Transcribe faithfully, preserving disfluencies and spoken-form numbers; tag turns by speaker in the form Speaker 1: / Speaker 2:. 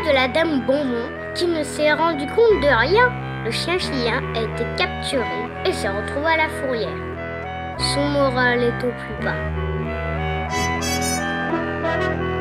Speaker 1: de la dame Bonbon, qui ne s'est rendu compte de rien. Le chien chien a été capturé et s'est retrouvé à la fourrière. Son moral est au plus bas.